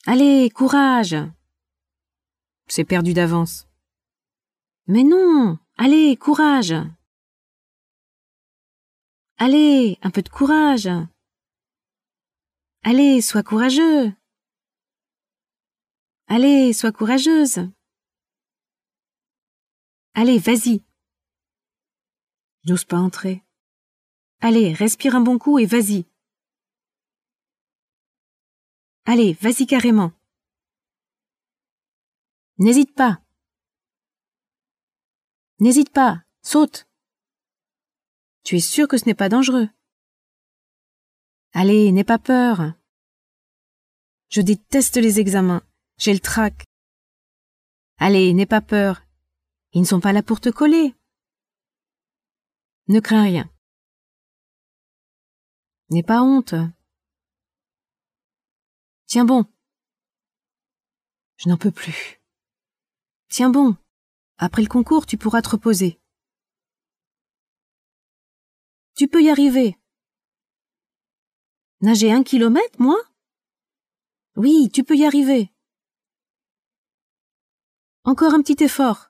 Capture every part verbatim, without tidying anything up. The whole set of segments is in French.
Allez, courage! C'est perdu d'avance. Mais non! Allez, courage! Allez, un peu de courage! Allez, sois courageux! Allez, sois courageuse! Allez, vas-y! J'ose pas entrer. Allez, respire un bon coup et vas-y! Allez, vas-y carrément! N'hésite pas! N'hésite pas! Saute! Tu es sûr que ce n'est pas dangereux? Allez, n'aie pas peur! Je déteste les examens. J'ai le trac. Allez, n'aie pas peur. Ils ne sont pas là pour te coller. Ne crains rien. N'aie pas honte. Tiens bon. Je n'en peux plus. Tiens bon. Après le concours, tu pourras te reposer. Tu peux y arriver. Nager un kilomètre, moi? Oui, tu peux y arriver. Encore un petit effort.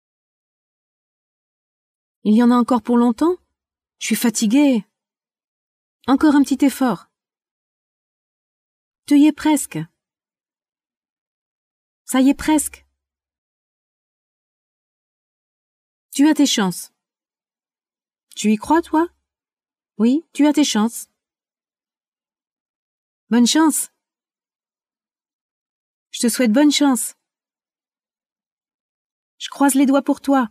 Il y en a encore pour longtemps? Je suis fatiguée. Encore un petit effort. Tu y es presque. Ça y est presque. Tu as tes chances. Tu y crois, toi? Oui, tu as tes chances. Bonne chance. Je te souhaite bonne chance. Je croise les doigts pour toi.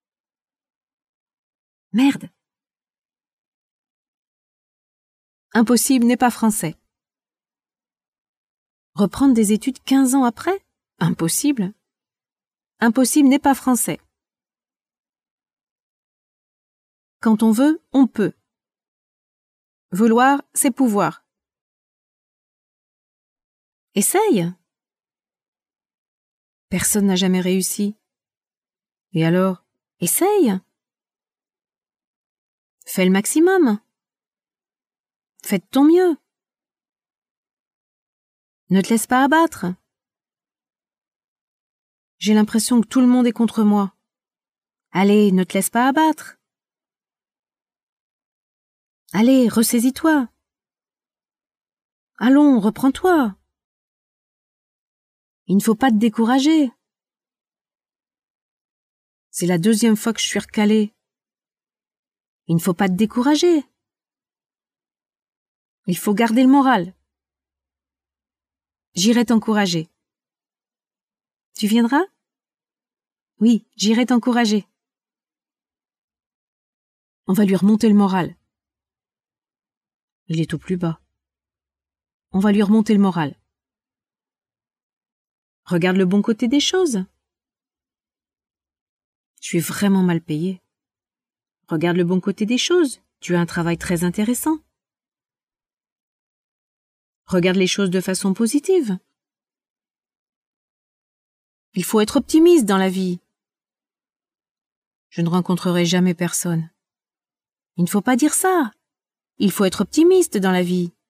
Merde. Impossible n'est pas français. Reprendre des études quinze ans après? Impossible. Impossible n'est pas français. Quand on veut, on peut. Vouloir, c'est pouvoir. Essaye. Personne n'a jamais réussi. Et alors, essaye. Fais le maximum. Fais de ton mieux. Ne te laisse pas abattre. J'ai l'impression que tout le monde est contre moi. Allez, ne te laisse pas abattre. Allez, ressaisis-toi. Allons, reprends-toi. Il ne faut pas te décourager. C'est la deuxième fois que je suis recalée. Il ne faut pas te décourager. Il faut garder le moral. J'irai t'encourager. Tu viendras? Oui, j'irai t'encourager. On va lui remonter le moral. Il est au plus bas. On va lui remonter le moral. Regarde le bon côté des choses. Je suis vraiment mal payée. Regarde le bon côté des choses. Tu as un travail très intéressant. Regarde les choses de façon positive. Il faut être optimiste dans la vie. Je ne rencontrerai jamais personne. Il ne faut pas dire ça. Il faut être optimiste dans la vie.